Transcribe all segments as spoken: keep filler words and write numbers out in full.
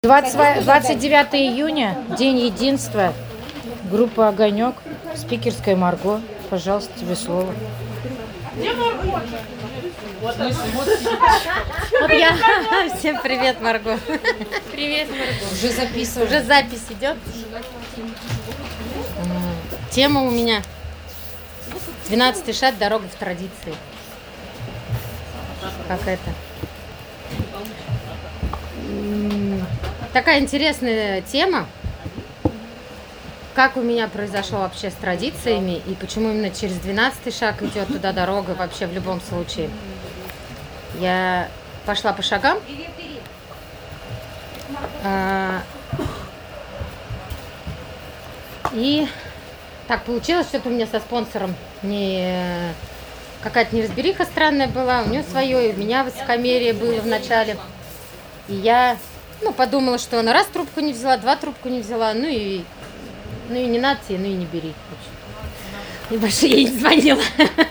двадцать девятого июня, День единства, группа «Огонек», спикерская Марго. Пожалуйста, тебе слово. Вот я. Всем привет, Марго. Привет, Марго. Уже записываю. Уже запись идет. Тема у меня двенадцатый шаг, дорога в традиции. Как это? Такая интересная тема. Как у меня произошло вообще с традициями и почему именно через двенадцатый шаг идет туда дорога вообще в любом случае. Я пошла по шагам. А, и так получилось, что-то у меня со спонсором не какая-то неразбериха странная была. У нее свое, и у меня высокомерие было в начале. И я ну, подумала, что она раз трубку не взяла, два трубку не взяла, ну и Ну и не надо тебе, ну и не бери. И больше ей не звонила.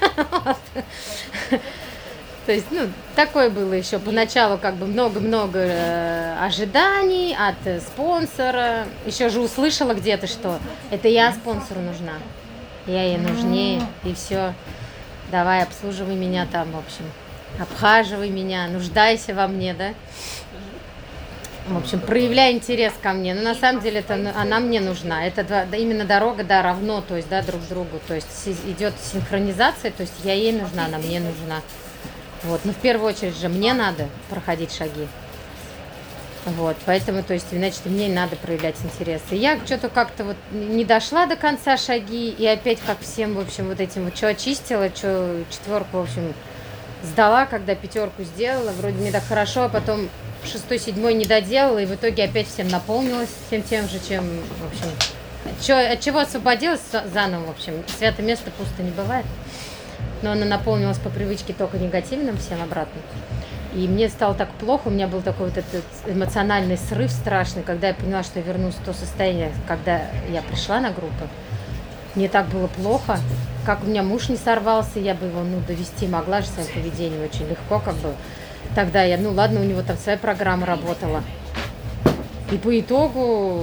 То есть, ну, такое было еще поначалу, как бы много-много ожиданий от спонсора. Еще же услышала где-то, что это я спонсору нужна. Я ей нужнее, и все. Давай, обслуживай меня там, в общем. Обхаживай меня, нуждайся во мне, да? В общем, проявляй интерес ко мне. Но на самом деле это она мне нужна. Это да, именно дорога, да, равно, то есть, да, друг другу. То есть идет синхронизация, то есть я ей нужна, она мне нужна. Вот. Но в первую очередь же мне надо проходить шаги. Вот. Поэтому, то есть, значит, мне надо проявлять интерес. И я что-то как-то вот не дошла до конца шаги, и опять как всем, в общем, вот этим вот, что очистила, что четверку, в общем, сдала, когда пятерку сделала. Вроде мне так хорошо, а потом шестой, седьмой не доделала, и в итоге опять всем наполнилась всем тем же, чем, в общем, чё, от чего освободилась заново, в общем, святое место пусто не бывает, но она наполнилась по привычке только негативным всем обратно. И мне стало так плохо, у меня был такой вот этот эмоциональный срыв страшный, когда я поняла, что я вернусь в то состояние, когда я пришла на группу. Мне так было плохо, как у меня муж не сорвался, я бы его, ну, довести могла же своим поведением очень легко, как бы. Тогда я, ну ладно, у него там своя программа работала. И по итогу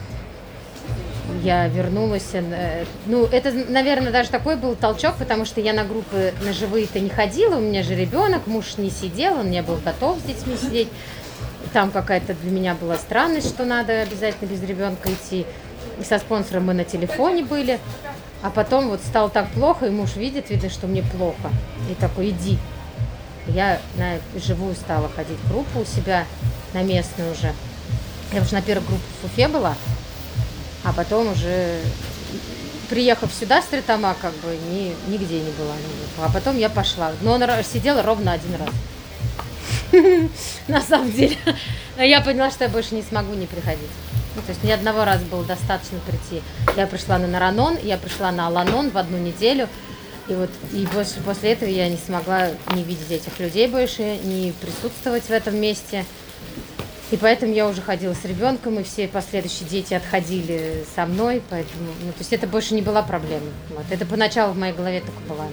я вернулась. Ну, это, наверное, даже такой был толчок, потому что я на группы на живые-то не ходила. У меня же ребенок, муж не сидел, он не был готов с детьми сидеть. Там какая-то для меня была странность, что надо обязательно без ребенка идти. И со спонсором мы на телефоне были. А потом вот стало так плохо, и муж видит, видно, что мне плохо. И такой, иди. Я на живую стала ходить в группу у себя, на местную уже. Я уже на первой группе в Уфе была, а потом уже, приехав сюда с Тритома, как бы ни, нигде не была. А потом я пошла. Но она сидела ровно один раз. На самом деле. Но я поняла, что я больше не смогу не приходить. Ну, то есть ни одного раза было достаточно прийти. Я пришла на Наранон, я пришла на Аланон в одну неделю. И вот и больше после этого я не смогла не видеть этих людей больше, не присутствовать в этом месте. И поэтому я уже ходила с ребенком, и все последующие дети отходили со мной, поэтому, ну, то есть это больше не была проблема. Вот. Это поначалу в моей голове только была.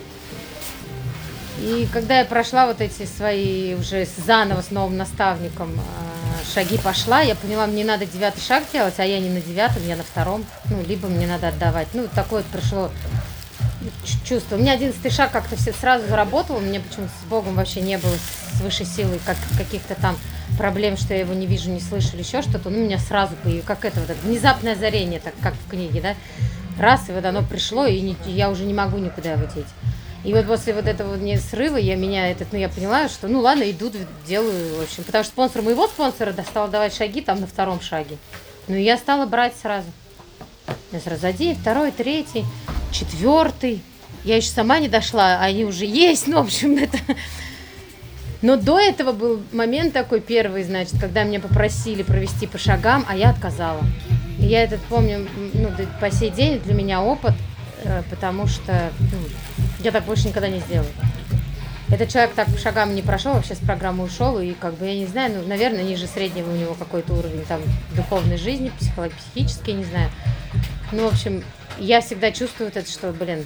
И когда я прошла вот эти свои уже заново с новым наставником шаги пошла, я поняла, мне надо девятый шаг делать, а я не на девятом, я на втором. Ну, либо мне надо отдавать. Ну, такое вот пришло чувство. У меня одиннадцатый шаг как-то все сразу заработал, у меня почему-то с Богом вообще не было, с высшей силой как, каких-то там проблем, что я его не вижу, не слышу или еще что-то. Ну, у меня сразу появилось, как это вот это внезапное озарение, так как в книге, да, раз, и вот оно пришло, и не, я уже не могу никуда его деть. И вот после вот этого не срыва я меня этот, ну, я поняла, что, ну, ладно, иду, делаю, в общем, потому что спонсор моего спонсора стал давать шаги там на втором шаге. Ну, и я стала брать сразу. Я сразу один, второй, третий, четвертый. Я еще сама не дошла, а они уже есть, ну, в общем, это... Но до этого был момент такой первый, значит, когда меня попросили провести по шагам, а я отказала. И я этот помню, ну, по сей день для меня опыт, потому что ну, я так больше никогда не сделаю. Этот человек так по шагам не прошел, вообще с программы ушел, и как бы, я не знаю, ну, наверное, ниже среднего у него какой-то уровень там духовной жизни, психологический, не знаю. Ну, в общем, я всегда чувствую вот это, что, блин,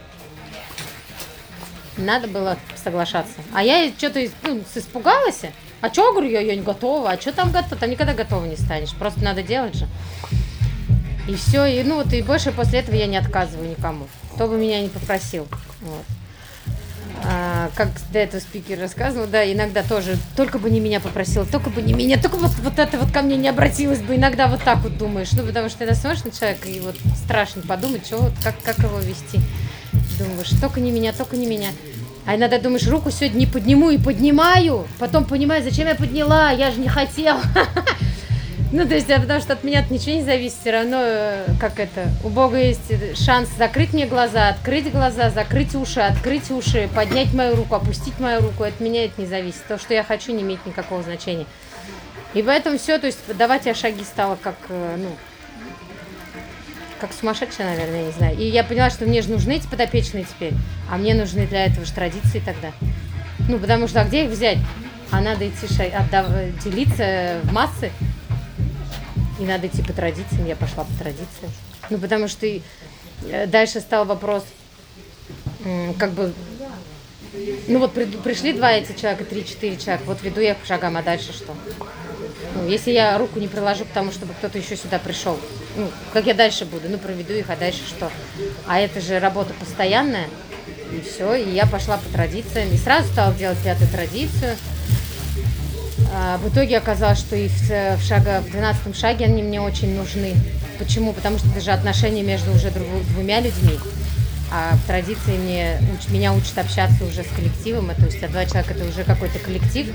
надо было соглашаться. А я что-то ну, испугалась, А что, говорю, я, я не готова, а что там готово? Там никогда готова не станешь, просто надо делать же. И все, и ну вот и больше после этого я не отказываю никому, кто бы меня не попросил. Вот. А, как до этого спикер рассказывал, да, иногда тоже, только бы не меня попросил, только бы не меня, только вот, вот это вот ко мне не обратилась бы, иногда вот так вот думаешь, ну, потому что ты смотришь на человека, и вот страшно подумать, что вот, как, как его вести. Думаешь, только не меня, только не меня. А иногда думаешь, руку сегодня не подниму и поднимаю, потом понимаю, зачем я подняла, я же не хотела. Ну, то есть, потому что от меня ничего не зависит, все равно, как это, у Бога есть шанс закрыть мне глаза, открыть глаза, закрыть уши, открыть уши, поднять мою руку, опустить мою руку, от меня это не зависит. То, что я хочу, не имеет никакого значения. И поэтому все, то есть, давать я шаги стала как, ну, как сумасшедшая, наверное, я не знаю. И я поняла, что мне же нужны эти подопечные теперь, а мне нужны для этого же традиции тогда. Ну, потому что, а где их взять? А надо идти шаг, отдав, делиться в массы. И надо идти по традициям, я пошла по традициям. Ну, потому что и дальше стал вопрос, как бы, ну вот при, пришли два эти человека, три-четыре человека, вот веду я по шагам, а дальше что? Ну, если я руку не приложу к тому, чтобы кто-то еще сюда пришел, ну, как я дальше буду? Ну, проведу их, а дальше что? А это же работа постоянная, и все, и я пошла по традициям, и сразу стала делать пятую традицию. А в итоге оказалось, что и в, в, шага, в двенадцатом шаге они мне очень нужны. Почему? Потому что это же отношения между уже двумя людьми. А в традиции мне, уч, меня учат общаться уже с коллективом. То есть а два человека это уже какой-то коллектив.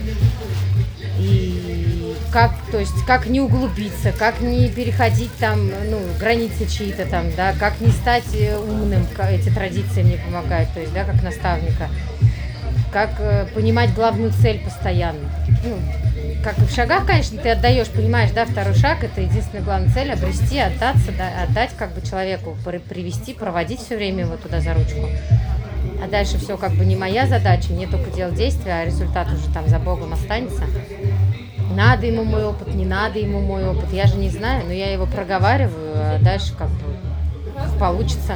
И как, то есть, как не углубиться, как не переходить там, ну, границы чьи-то там, да, как не стать умным, эти традиции мне помогают, то есть, да, как наставника. Как э, понимать главную цель постоянно. Ну, как и в шагах, конечно, ты отдаешь, понимаешь, да, второй шаг, это единственная главная цель, обрести, отдаться, да, отдать как бы человеку, привести, проводить все время его туда за ручку. А дальше все как бы не моя задача, мне только делать действия, а результат уже там за Богом останется. Надо ему мой опыт, не надо ему мой опыт, я же не знаю, но я его проговариваю, а дальше как бы получится.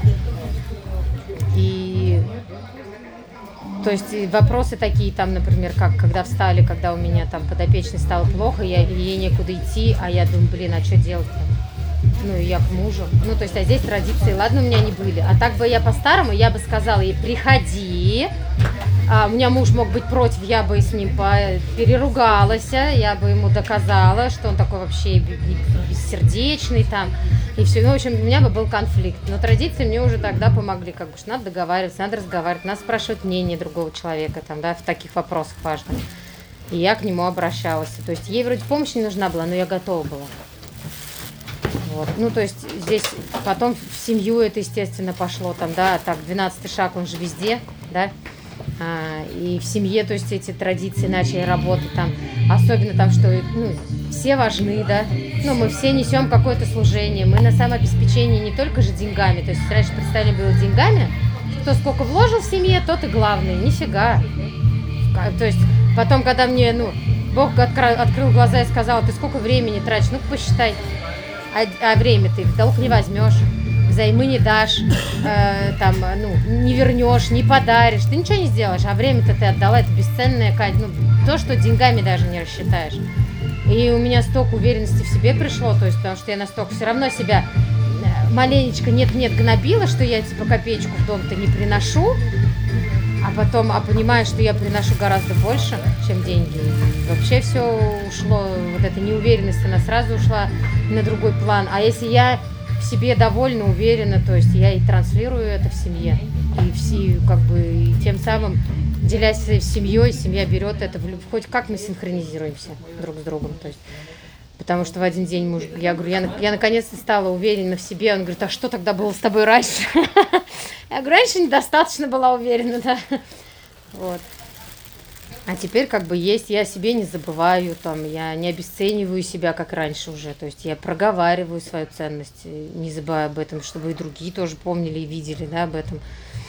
И то есть вопросы такие, там, например, как когда встали, когда у меня там подопечной стало плохо, я, ей некуда идти, а я думаю, блин, а что делать-то? Ну, и я к мужу. Ну, то есть, а здесь традиции, ладно, у меня не были. А так бы я по-старому, я бы сказала ей, приходи. А у меня муж мог быть против, я бы с ним переругалась, я бы ему доказала, что он такой вообще бессердечный там. И все, ну, в общем, у меня бы был конфликт. Но традиции мне уже тогда помогли, как бы, что надо договариваться, надо разговаривать, надо спрашивать мнение другого человека, там, да, в таких вопросах важных. И я к нему обращалась. То есть ей вроде помощь не нужна была, но я готова была. Вот. Ну, то есть здесь потом в семью это, естественно, пошло, там, да, так, двенадцатый шаг, он же везде, да. А, и в семье, то есть эти традиции начали работать там, особенно там, что, ну, все важны, да, ну, мы все несем какое-то служение, мы на самообеспечении не только же деньгами, то есть раньше представление было деньгами, кто сколько вложил в семье, тот и главный, нифига, то есть потом, когда мне, ну, Бог открыл, открыл глаза и сказал, ты сколько времени тратишь, ну, посчитай, а, а время ты в долг не возьмешь, взаймы не дашь, э, там, ну, не вернешь, не подаришь, ты ничего не сделаешь, а время-то ты отдала, это бесценное, ну, то, что деньгами даже не рассчитаешь. И у меня столько уверенности в себе пришло, то есть, потому что я настолько все равно себя маленечко нет-нет гнобила, что я типа копеечку в дом-то не приношу, а потом, а понимаю, что я приношу гораздо больше, чем деньги. И вообще все ушло, вот эта неуверенность, она сразу ушла на другой план. А если я в себе довольна, уверена, то есть я и транслирую это в семье. И все, как бы, и тем самым, делясь с семьей, семья берет это, в, хоть как мы синхронизируемся друг с другом. То есть, потому что в один день муж, я говорю, я, я наконец-то стала уверена в себе. Он говорит, а что тогда было с тобой раньше? Я говорю, раньше недостаточно была уверена, да. Вот. А теперь как бы есть, я о себе не забываю, там, я не обесцениваю себя, как раньше уже. То есть я проговариваю свою ценность, не забывая об этом, чтобы и другие тоже помнили и видели, да, об этом.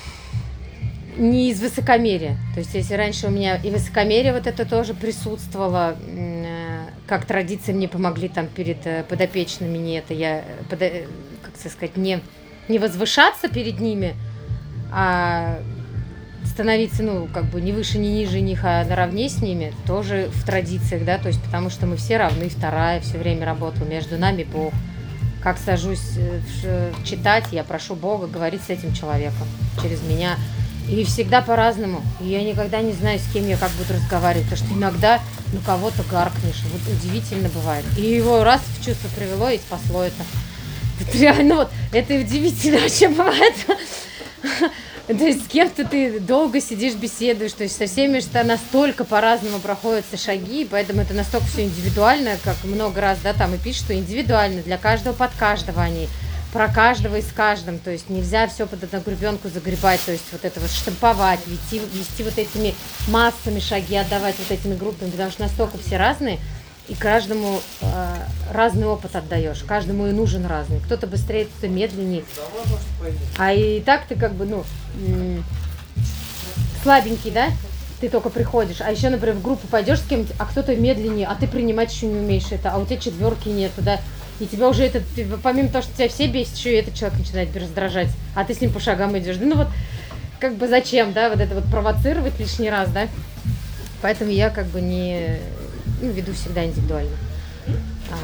Не из высокомерия. То есть если раньше у меня и высокомерие вот это тоже присутствовало, как традиции мне помогли там перед подопечными, не это, я, как сказать, не, не возвышаться перед ними, а становиться, ну, как бы, ни выше, ни ниже них, а наравне с ними, тоже в традициях, да, то есть, потому что мы все равны, вторая все время работала, между нами Бог. Как сажусь читать, я прошу Бога говорить с этим человеком через меня. И всегда по-разному. И я никогда не знаю, с кем я как буду разговаривать, потому что иногда ну кого-то гаркнешь, вот удивительно бывает. И его раз в чувство привело и спасло это. Это реально вот, это удивительно вообще бывает. То есть с кем-то ты долго сидишь, беседуешь, то есть со всеми что настолько по-разному проходятся шаги, поэтому это настолько все индивидуально, как много раз, да, там и пишут, что индивидуально, для каждого под каждого они, про каждого и с каждым, то есть нельзя все под одну гребенку загребать, то есть вот это вот штамповать, вести, вести вот этими массами шаги, отдавать вот этими группами, потому что настолько все разные, и каждому э, разный опыт отдаешь, каждому и нужен разный. Кто-то быстрее, кто-то медленнее. А и так ты как бы, ну, м- слабенький, да? Ты только приходишь. А еще, например, в группу пойдешь с кем-то, а кто-то медленнее, а ты принимать еще не умеешь это, а у тебя четверки нету, да? И тебя уже это, помимо того, что тебя все бесит, еще и этот человек начинает раздражать, а ты с ним по шагам идешь. Да, ну вот, как бы зачем, да, вот это вот провоцировать лишний раз, да? Поэтому я как бы не... Ну, веду всегда индивидуально. А,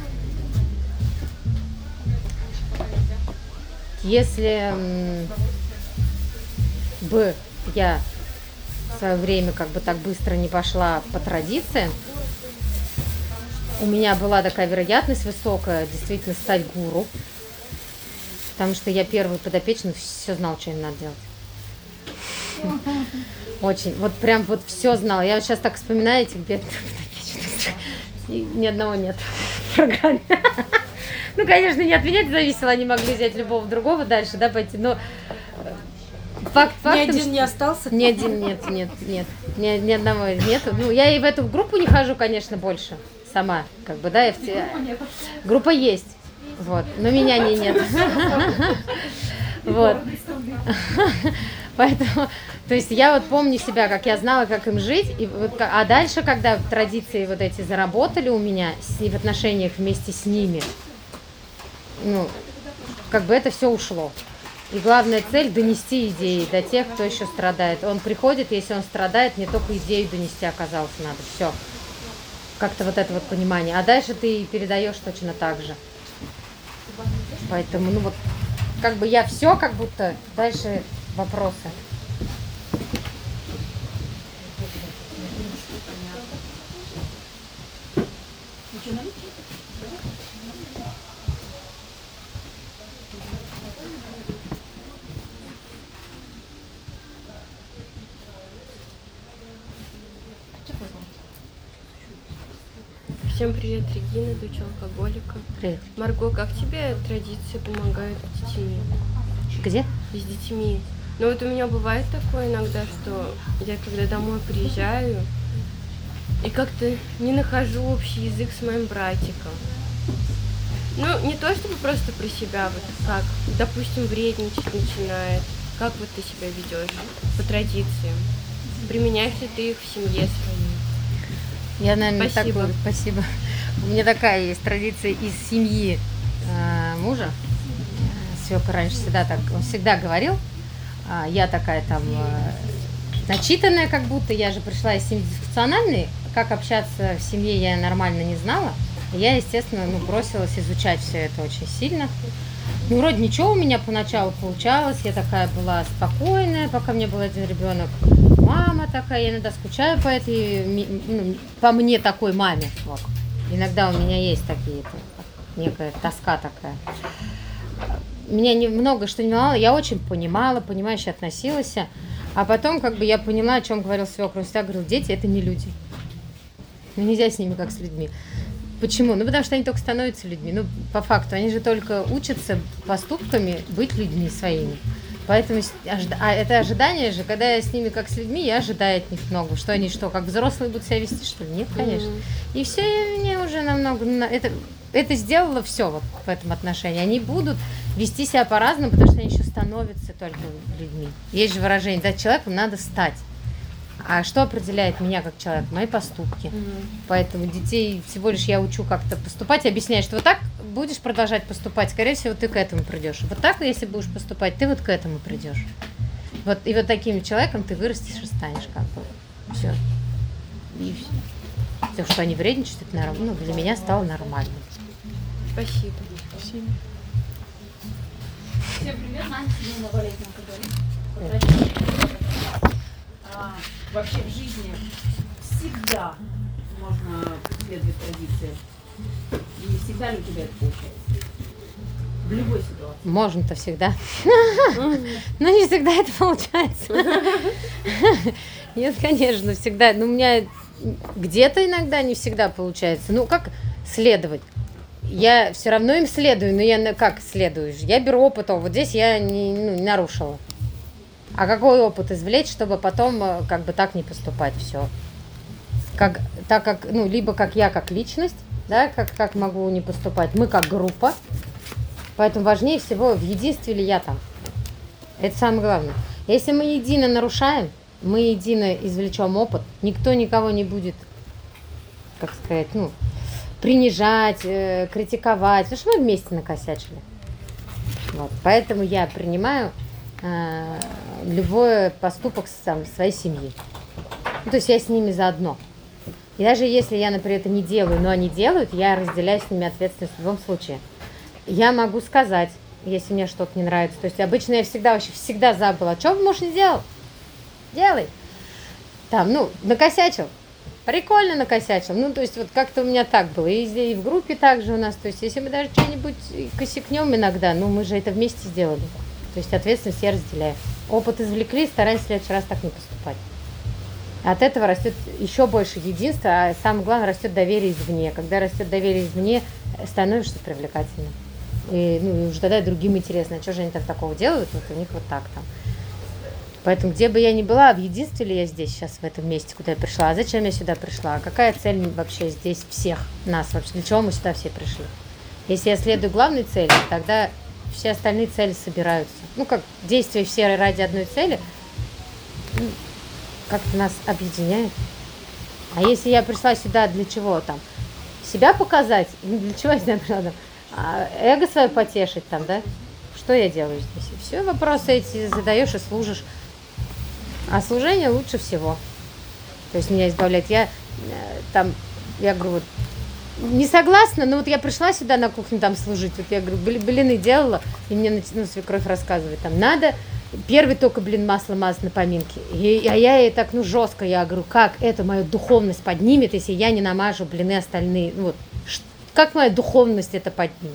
если м, бы я в свое время как бы так быстро не пошла по традиции, у меня была такая вероятность высокая действительно стать гуру, потому что я первый подопечный, все знал, что им надо делать. Очень. Вот прям вот все знала. Я вот сейчас так вспоминаю этих бедных подопечных. И ни одного нет в программе. Ну, конечно, не от меня это зависело, они могли взять любого другого дальше, да, пойти, но факт фактом... Ни один не остался? Ни один нет, нет, нет, ни, ни одного нету. Ну, я и в эту группу не хожу, конечно, больше, сама, как бы, да, я в... Группа есть, вот, но меня не нет. Вот. Поэтому, то есть я вот помню себя, как я знала, как им жить, и вот, а дальше, когда традиции вот эти заработали у меня с, в отношениях вместе с ними, ну, как бы это все ушло. И главная цель донести идеи до тех, кто еще страдает. Он приходит, если он страдает, не только идею донести оказалось надо, все. Как-то вот это вот понимание. А дальше ты передаешь точно так же. Поэтому, ну вот, как бы я все, как будто дальше вопросы. Всем привет, Регина, дочь алкоголика. Привет. Марго, как тебе традиции помогают с детьми? Где? С детьми. Ну вот у меня бывает такое иногда, что я когда домой приезжаю и как-то не нахожу общий язык с моим братиком. Ну, не то чтобы просто про себя, вот как, допустим, вредничать начинает. Как вот ты себя ведешь по традициям? Применяешь ли ты их в семье своей? Я, наверное, Спасибо. такой, спасибо. У меня такая есть традиция из семьи э, мужа. Свекор раньше всегда так, он всегда говорил, а, я такая там э, начитанная как будто, я же пришла из семьи дисфункциональной, как общаться в семье я нормально не знала. И я, естественно, ну, бросилась изучать все это очень сильно. Ну, вроде ничего у меня поначалу получалось, я такая была спокойная, пока у меня был один ребенок. Мама такая, я иногда скучаю по этой, ну, по мне такой маме. Вот. Иногда у меня есть такие, некая тоска такая. Меня немного что не волновало, я очень понимала, понимающе относилась. А потом как бы я поняла, о чем говорил свекр. Он всегда говорил, дети это не люди. Ну, нельзя с ними как с людьми. Почему? Ну, потому что они только становятся людьми. Ну, по факту, они же только учатся поступками быть людьми своими. Поэтому а это ожидание же, когда я с ними как с людьми, я ожидаю от них много. Что они что, как взрослые будут себя вести, что ли? Нет, конечно. Mm-hmm. И все, мне уже намного... Это, это сделало все вот в этом отношении. Они будут вести себя по-разному, потому что они еще становятся только людьми. Есть же выражение, да, человеком надо стать. А что определяет меня как человек? Мои поступки. Mm-hmm. Поэтому детей всего лишь я учу как-то поступать, объясняю, что вот так будешь продолжать поступать, скорее всего, ты к этому придешь. Вот так, если будешь поступать, ты вот к этому придешь. Вот, и вот таким человеком ты вырастешь и станешь, как бы. Все. И все. То, что они вредничают, это норм- ну, для меня стало нормально. Спасибо. Спасибо. Всем привет, Настя, Дина Болезнь, как говорит. А, вообще в жизни всегда можно следовать традициям. И не всегда ли у тебя это получается? В любой ситуации. Можно-то всегда. Но не всегда это получается. Нет, конечно, всегда. Но у меня где-то иногда не всегда получается. Ну, как следовать? Я все равно им следую, но я на- как следую? Я беру опыт, о, вот здесь я не, ну, не нарушила. А какой опыт извлечь, чтобы потом э, как бы так не поступать? Все. Как, так как, ну, либо как я как личность, да, как, как могу не поступать, мы как группа. Поэтому важнее всего, в единстве ли я там. Это самое главное. Если мы едино нарушаем, мы едино извлечем опыт, никто никого не будет, как сказать, ну, принижать, э, критиковать, потому что мы вместе накосячили. Вот. Поэтому я принимаю э, любой поступок сам, своей семьи. Ну, то есть я с ними заодно. И даже если я, например, это не делаю, но они делают, я разделяю с ними ответственность в любом случае. Я могу сказать, если мне что-то не нравится. То есть обычно я всегда, вообще всегда забыла. Что бы муж не сделал? Делай. Там, ну, накосячил. Прикольно накосячил. Ну, то есть вот как-то у меня так было. И, здесь, и в группе также у нас. То есть если мы даже что-нибудь косякнем иногда, ну, мы же это вместе сделали. То есть ответственность я разделяю. Опыт извлекли, стараюсь в следующий раз так не поступать. От этого растет еще больше единства, а самое главное, растет доверие извне. Когда растет доверие извне, становишься привлекательным. И, ну, и уже тогда и другим интересно, а что же они так такого делают, вот у них вот так там. Поэтому, где бы я ни была, в единстве ли я здесь сейчас, в этом месте, куда я пришла, а зачем я сюда пришла, а какая цель вообще здесь всех нас, вообще, для чего мы сюда все пришли. Если я следую главной цели, тогда все остальные цели собираются. Ну, как действия все ради одной цели, ну, как-то нас объединяет. А если я пришла сюда для чего там? Себя показать? Ну, для чего я сюда пришла? Там? А эго свое потешить там, да? Что я делаю здесь? И все, вопросы эти задаешь и служишь. А служение лучше всего. То есть меня избавляет. Я э, там, я говорю, вот, не согласна, но вот я пришла сюда на кухню там служить. Вот я говорю, блины делала, и мне ну, свекровь рассказывает, там надо первый только блин масло мазать на поминке. И, а я ей так, ну, жестко, я говорю, как это мою духовность поднимет, если я не намажу блины остальные. Ну, вот, ш- как моя духовность это поднимет?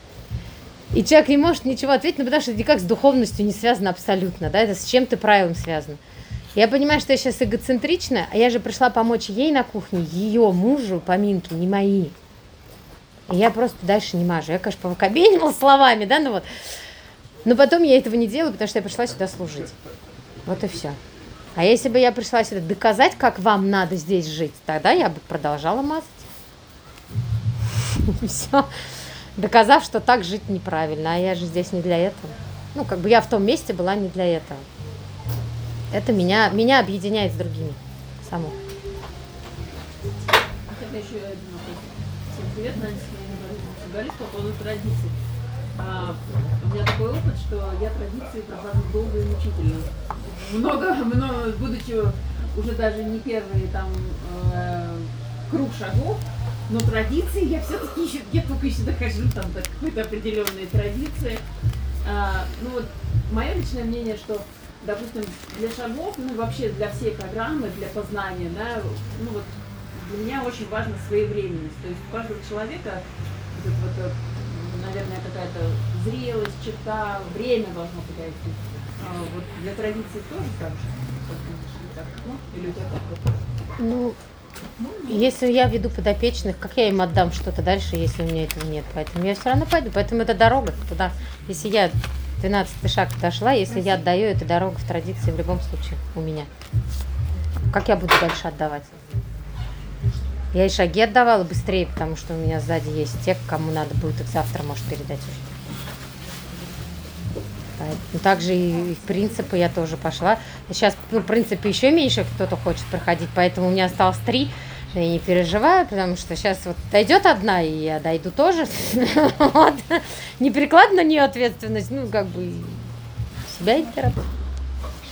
И человек не может ничего ответить, ну, потому что это никак с духовностью не связано абсолютно, да, это с чем-то правилом связано. Я понимаю, что я сейчас эгоцентрична, а я же пришла помочь ей на кухне, ее мужу, поминки, не мои. И я просто дальше не мажу. Я, конечно, повокабенила словами, да, ну вот. Но потом я этого не делаю, потому что я пришла сюда служить. Вот и все. А если бы я пришла сюда доказать, как вам надо здесь жить, тогда я бы продолжала мазать. Все. Доказав, что так жить неправильно, а я же здесь не для этого. Ну, как бы я в том месте была не для этого. Это меня, меня объединяет с другими. Само. Тогда еще один вопрос. Всем привет, Настя, я говорю по поводу традиций. А, у меня такой опыт, что я традиции провожу долго и мучительно. Много, много, будучи уже даже не первый там э, круг шагов, но традиции я все-таки еще, я только еще дохожу там до какой-то определенной традиции. А, ну вот, мое личное мнение, что, допустим, для шагов, ну вообще для всей программы, для познания, да, ну вот для меня очень важна своевременность. То есть у каждого человека вот, вот, наверное, какая-то зрелость, черта, время должно подойти. А вот для традиции тоже так же? Так, ну, или у тебя как-то? Ну, если я веду подопечных, как я им отдам что-то дальше, если у меня этого нет? Поэтому я все равно пойду. Поэтому это дорога туда. Если я двенадцатый шаг дошла, если я отдаю, это дорога в традиции в любом случае у меня. Как я буду дальше отдавать? Я и шаги отдавала быстрее, потому что у меня сзади есть те, кому надо будет их завтра, может, передать уже. Поэтому также и, и принципы я тоже пошла. Сейчас, ну, в принципе, еще меньше кто-то хочет проходить, поэтому у меня осталось три. Я не переживаю, потому что сейчас вот дойдет одна, и я дойду тоже. Не перекладываю на нее ответственность, ну, как бы себя и работать.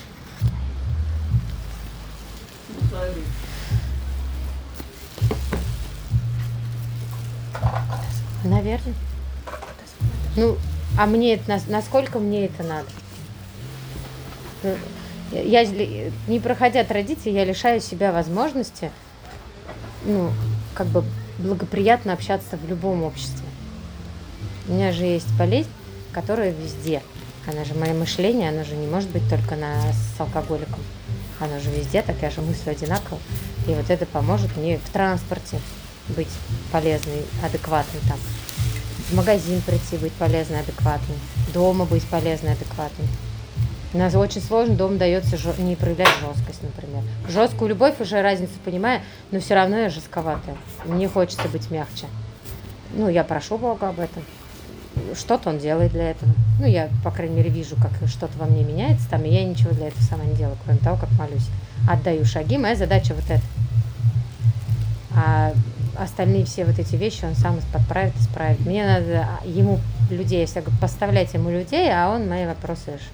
Наверное. Ну, а мне это, нас- насколько мне это надо? Ну, Я, ли- не проходя традиции, я лишаю себя возможности, ну, как бы благоприятно общаться в любом обществе. У меня же есть болезнь, которая везде. Она же, мое мышление, оно же не может быть только на, с алкоголиком. Оно же везде, так я же мыслю одинаково. И вот это поможет мне в транспорте быть полезной, адекватной там. В магазин прийти, быть полезной, адекватной. Дома быть полезной, адекватной. У нас очень сложно, дома дается жё- не проявлять жесткость, например. Жесткую любовь уже разницу понимаю, но все равно я жестковатая. Мне хочется быть мягче. Ну, я прошу Бога об этом. Что-то он делает для этого. Ну, я, по крайней мере, вижу, как что-то во мне меняется там, и я ничего для этого сама не делаю, кроме того, как молюсь. Отдаю шаги, моя задача вот эта. А остальные все вот эти вещи он сам подправит, исправит. Мне надо ему людей, я говорю, поставлять ему людей, а он мои вопросы решит.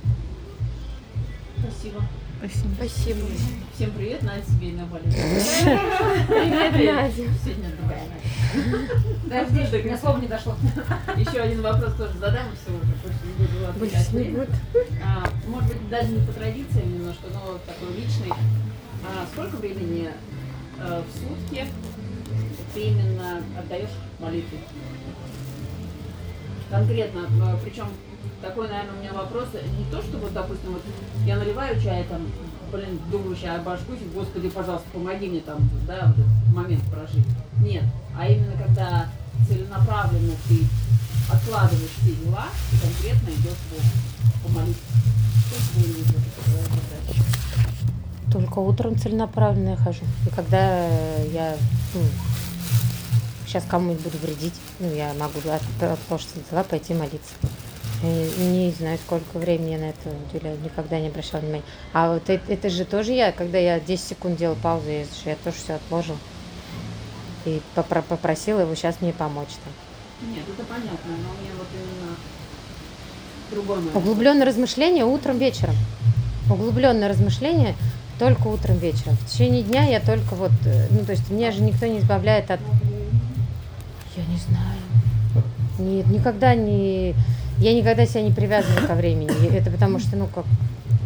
Спасибо. Спасибо. Спасибо. Всем привет, Надя Сибейная болезнь. Привет, Надя. Сегодня другая Надя. Подожди, что у меня слово не дошло. Еще один вопрос тоже задам, и все уже, больше не буду вас Больше отвлекать не время. буду. А, может быть, даже не по традициям немножко, но такой личный. А, сколько времени э, в сутки ты именно отдаешь молитве? Конкретно, э, причем такой, наверное, у меня вопрос, не то, что вот, допустим, вот я наливаю чай, там, блин, думаю, сейчас обожгусь, Господи, пожалуйста, помоги мне там, да, вот этот момент прожить. Нет, а именно когда целенаправленно ты откладываешь все дела и конкретно идешь в Бога помолиться. Сколько времени идет твоя задача? Только утром целенаправленно я хожу. И когда я ну, сейчас кому-нибудь буду вредить, ну, я могу от- отложить дела, пойти молиться. И не знаю, сколько времени я на это уделяю, никогда не обращала внимания. А вот это, это же тоже я, когда я десять секунд делала паузу, я, я тоже все отложила. И попро- попросила его сейчас мне помочь там. Нет, это понятно, но мне вот именно другой момент. Углубленное размышление утром, вечером. Углубленное размышление только утром, вечером. В течение дня я только вот, э, ну то есть меня же никто не избавляет от, я не знаю, нет, никогда не, я никогда себя не привязываю ко времени. И это потому что, ну как,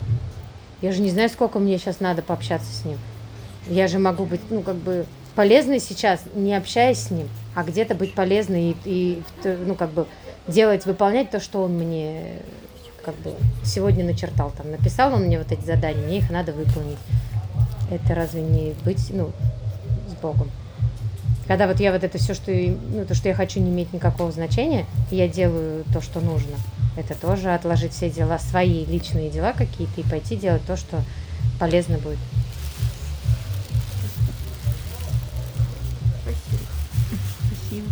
я же не знаю, сколько мне сейчас надо пообщаться с ним. Я же могу быть, ну как бы полезной сейчас, не общаясь с ним, а где-то быть полезной и, и ну как бы делать, выполнять то, что он мне как бы сегодня начертал, там, написал он мне вот эти задания, мне их надо выполнить. Это разве не быть, ну, с Богом? Когда вот я вот это все, что, и- ну, то, что я хочу, не имеет никакого значения, и я делаю то, что нужно, это тоже отложить все дела, свои личные дела какие-то, и пойти делать то, что полезно будет. Спасибо.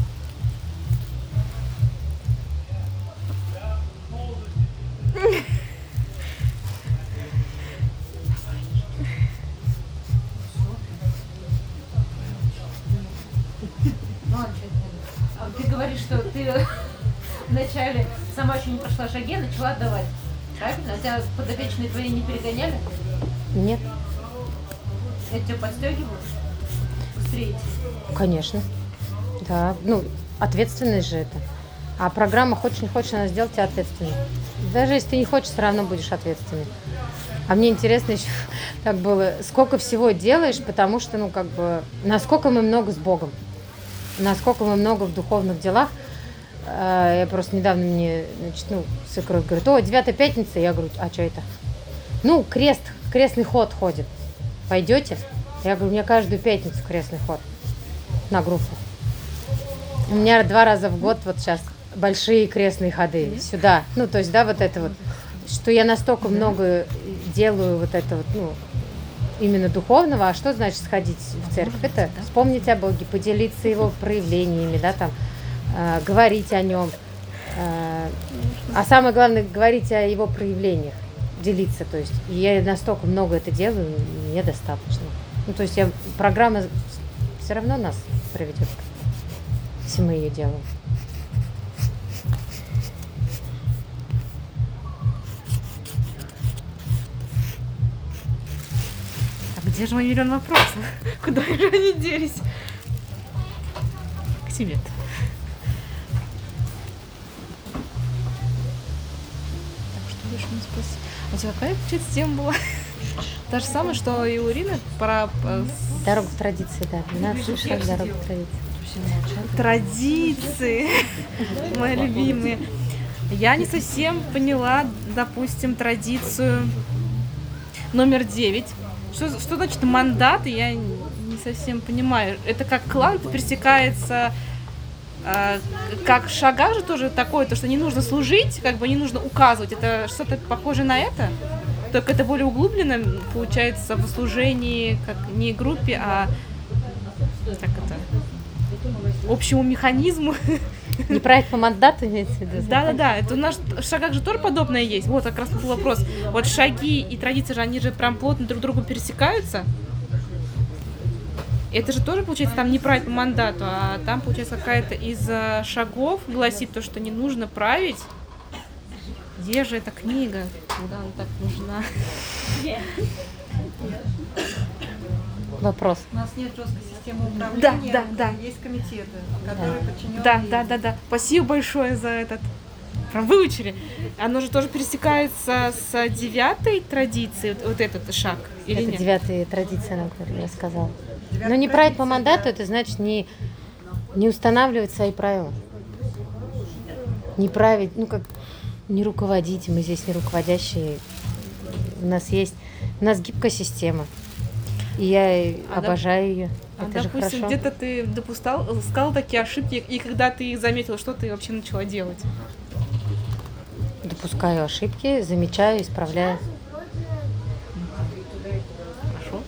А ты говоришь, что ты вначале сама еще не прошла шаги, а начала отдавать. Правильно? А тебя подопечные твои не перегоняли? Нет, Это тебя подстегивают? Быстрее идти? конечно. Да, ну, ответственность же это. А программа, хочешь не хочешь, она сделает тебя ответственным. Даже если ты не хочешь, все равно будешь ответственным. А мне интересно еще, так было, сколько всего делаешь, потому что, ну, как бы, насколько мы много с Богом, насколько мы много в духовных делах. Э, Я просто недавно мне, значит, ну, свекровь говорит, о, девятая пятница, я говорю, а что это? Ну, крест, крестный ход ходит. Пойдете? Я говорю, у меня каждую пятницу крестный ход на группу. У меня два раза в год вот сейчас большие крестные ходы сюда. Ну, то есть, да, вот это вот, что я настолько много делаю вот это вот, ну, именно духовного. А что значит сходить в церковь? Это вспомнить о Боге, поделиться его проявлениями, да, там, э, говорить о нем. Э, а самое главное, говорить о его проявлениях, делиться, то есть. И я настолько много это делаю, мне достаточно. Ну, то есть я, программа все равно нас проведет, если мы ее делаем. А где же мой миллион вопросов? Куда же они делись? К тебе-то. большое спасибо. А у тебя какая получается тема была? Та же самая, что и у Ирины про э, с- Дорогу в традиции, да. двенадцать шаг дорогу в традиции. традиции, мои любимые. Я не совсем поняла, допустим, традицию номер девять. Что, что значит мандат, я не совсем понимаю. Это как клан пересекается, э, как в шагах же тоже такое, то, что не нужно служить, как бы не нужно указывать. Это что-то похоже на это? Только это более углубленно, получается, в служении как не группе, а как это, общему механизму. Не править по мандату имеется в виду? Да-да-да, это у нас в шагах же тоже подобное есть. Вот как раз был вопрос. Вот шаги и традиции же, они же прям плотно друг другу пересекаются. Это же тоже, получается, там не править по мандату, а там, получается, какая-то из э, шагов гласит то, что не нужно править. Где же эта книга? Куда она так нужна? Вопрос. У нас нет жесткой системы управления, Да, да, да. есть комитеты, которые подчинены. Да, да, да, да. Спасибо большое за этот. Прям выучили. Оно же тоже пересекается с девятой традицией, вот, вот этот шаг, или Это нет? девятая традиция, она говорит, я сказала. Но не править по мандату, это значит не, не устанавливать свои правила. Не править, ну как, не руководить, мы здесь не руководящие. У нас есть, у нас гибкая система. И я А обожаю ее. А, Это же допустим, хорошо. где-то ты допускал, сказал такие ошибки, и когда ты их заметила, что ты вообще начала делать? Допускаю ошибки, замечаю, исправляю. Хорошо.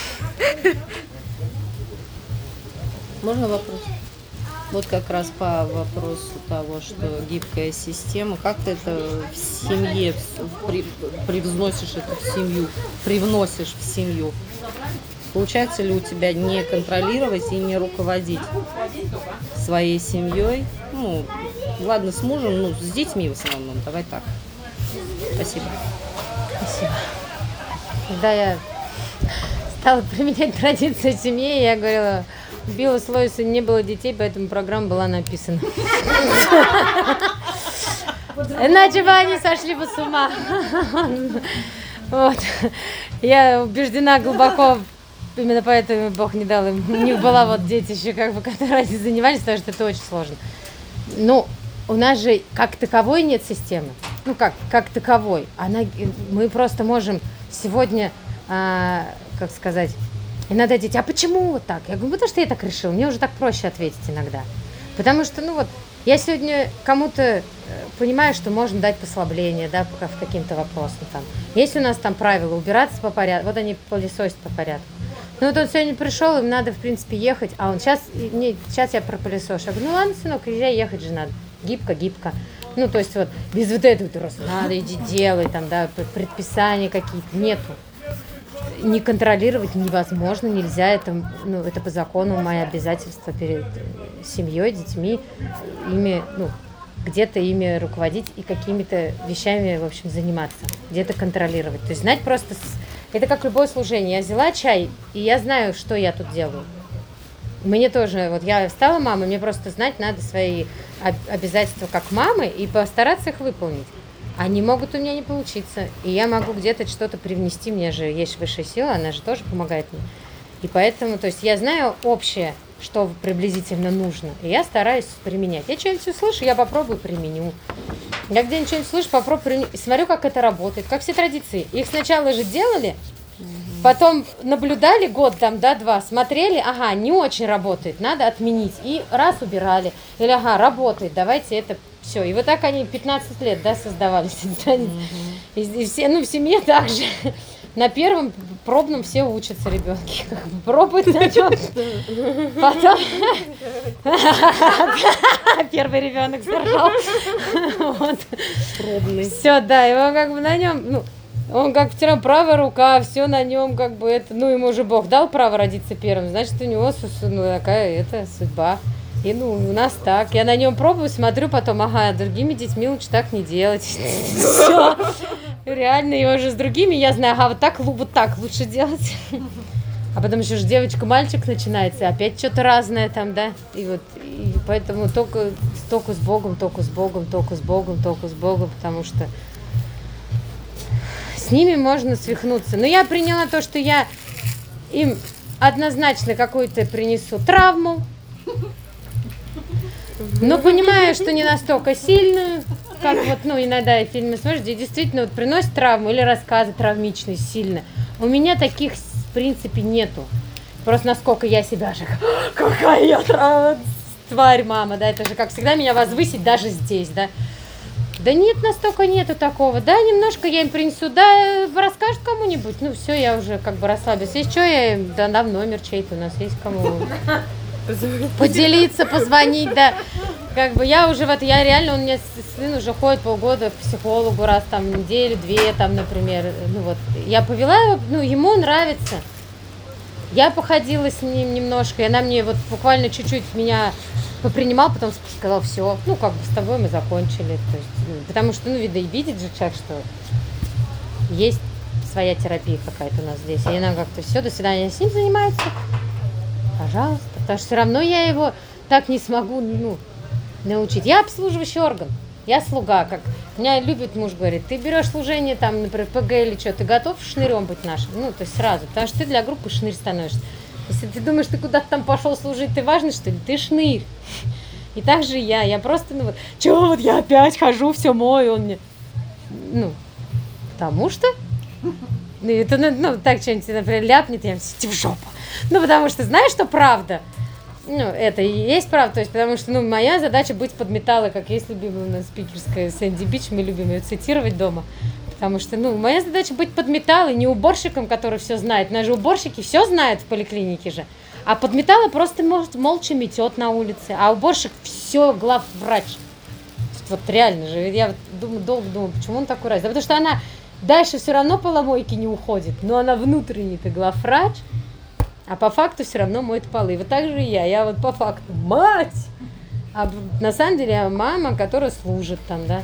Можно вопрос? Вот как раз по вопросу того, что гибкая система, как ты это в семье в- при, привносишь это в семью, привносишь в семью? Получается ли у тебя не контролировать и не руководить своей семьей? Ну, ладно, с мужем, ну, с детьми в основном, давай так. Спасибо. Спасибо. Когда я стала применять традиции в семье, я говорила, у Билла с Лоисом не было детей, поэтому программа была написана. Иначе бы они сошли бы с ума. Вот. Я убеждена глубоко, именно поэтому Бог не дал им, у них была вот дети еще, как бы, которые они занимались, потому что это очень сложно. Ну, у нас же как таковой нет системы. Ну как, как таковой. Она, мы просто можем сегодня, а, как сказать, иногда дети, а почему вот так? Я говорю, потому что я так решила, мне уже так проще ответить иногда. Потому что, ну вот, я сегодня кому-то э, понимаю, что можно дать послабление, да, по, в каким-то вопросам там. Есть у нас там правила убираться по порядку, вот они пылесосят по порядку. Ну вот он сегодня пришел, им надо, в принципе, ехать, а он сейчас, не, сейчас я пропылесошу. Я говорю, ну ладно, сынок, езжай, ехать же надо. Гибко, гибко. Ну, то есть вот без вот этого вот, раз надо, иди делай, там, да, предписания какие-то, нету. Не контролировать невозможно, нельзя, это, ну, это по закону мои обязательства перед семьей, детьми, ими, ну, где-то ими руководить и какими-то вещами, в общем, заниматься, где-то контролировать. То есть знать просто, это как любое служение. Я взяла чай, и я знаю, что я тут делаю. Мне тоже, вот я стала мамой, мне просто знать надо свои обязательства как мамы и постараться их выполнить. Они могут у меня не получиться, и я могу где-то что-то привнести, мне же есть высшая сила, она же тоже помогает мне. И поэтому, то есть я знаю общее, что приблизительно нужно, и я стараюсь применять. Я что-нибудь услышу, я попробую применю. Я где-нибудь что-нибудь слышу, попробую применю, и смотрю, как это работает, как все традиции. Их сначала же делали, потом наблюдали год, там, да, два, смотрели, ага, не очень работает, надо отменить, и раз убирали, или ага, работает, давайте это. Все, и вот так они пятнадцать лет, да, создавались. Mm-hmm. И, и все, ну, в семье также. На первом пробном все учатся ребенки. Пробуют на чем. Потом первый ребенок заржал. Пробный. Все, да, его как бы на нем, ну, он как все равно правая рука, все на нем как бы это, ну, ему же Бог дал право родиться первым, значит, у него ну, такая это судьба. И ну, у нас так. Я на нем пробую, смотрю, потом, ага, другими детьми лучше так не делать. Все. Реально, его же с другими, я знаю, ага, вот так, вот так лучше делать. А потом еще же девочка-мальчик начинается, опять что-то разное там, да. И вот, и поэтому только, только с Богом, только с Богом, только с Богом, только с Богом, потому что с ними можно свихнуться. Но я приняла то, что я им однозначно какую-то принесу травму, но понимаю, что не настолько сильную, как вот, ну, иногда я фильмы смотришь, где действительно вот приносят травму или рассказы травмичные сильно. У меня таких, в принципе, нету. Просто насколько я себя же, какая я тра- тварь, мама, да, это же, как всегда, меня возвысить даже здесь, да. Да нет, настолько нету такого, да, немножко я им принесу, да, расскажут кому-нибудь, ну, все, я уже как бы расслабилась. Если что, я им да, дам номер чей-то, у нас есть кому поделиться, позвонить, да. Как бы я уже вот, я реально, у меня сын уже ходит полгода к психологу раз там в неделю, две там, например, ну вот, я повела его, ну, ему нравится. Я походила с ним немножко, и она мне вот буквально чуть-чуть меня попринимал, потом сказал, все, ну, как бы с тобой мы закончили, то есть, ну, потому что, ну, видно, и видит же человек, что есть своя терапия какая-то у нас здесь, и она как-то все, до свидания, с ним занимается, пожалуйста, потому что все равно я его так не смогу, ну, научить. Я обслуживающий орган, я слуга, как меня любит муж, говорит, ты берешь служение, там, например, ПГ или что, ты готов шнырем быть нашим? Ну, то есть сразу, потому что ты для группы шнырь становишься. Если ты думаешь, ты куда-то там пошел служить, ты важный, что ли? Ты шнырь. И так же я, я просто, ну вот, чего вот я опять хожу, все мою, он мне, ну, потому что, ну, это, ну, ну так что-нибудь, например, ляпнет, я иди в жопу. Ну, потому что, знаешь, что правда? Ну, это и есть правда, то есть, потому что, ну, моя задача быть под металлы, как есть любимая у нас спикерская Сэнди Бич, мы любим ее цитировать дома, потому что, ну, моя задача быть под металлы, не уборщиком, который все знает, у нас же уборщики все знают в поликлинике же, а под металлы просто может молча метет на улице, а уборщик все главврач, вот реально же, я вот думаю, долго думаю, почему он такой раз, да потому что она дальше все равно поломойки не уходит, но она внутренний-то главврач. А по факту все равно моет полы. Вот так же и я. Я вот по факту мать. А на самом деле я мама, которая служит там, да.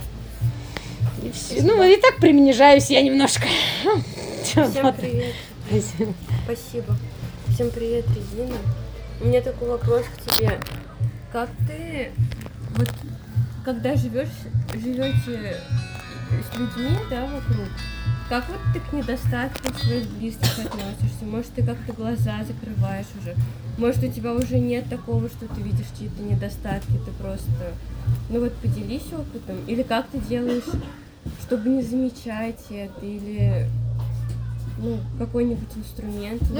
И все. Ну, и так принижаюсь я немножко. Всем привет. Спасибо. Спасибо. Всем привет, Резина. У меня такой вопрос к тебе. Как ты, вот, когда живешь, живете с людьми, да, вокруг, как вот ты к недостаткам своих близких относишься? Может, ты как-то глаза закрываешь уже? Может, у тебя уже нет такого, что ты видишь чьи-то недостатки, ты просто, ну вот поделись опытом? Или как ты делаешь, чтобы не замечать это? Или, ну, какой-нибудь инструмент?